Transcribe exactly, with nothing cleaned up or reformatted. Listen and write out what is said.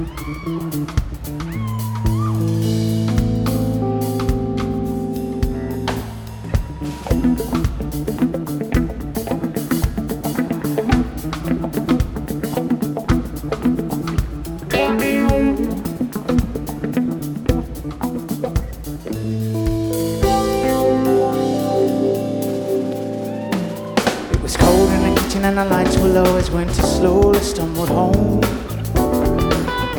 It was cold in the kitchen and the lights were low as went to slowly stumbled home.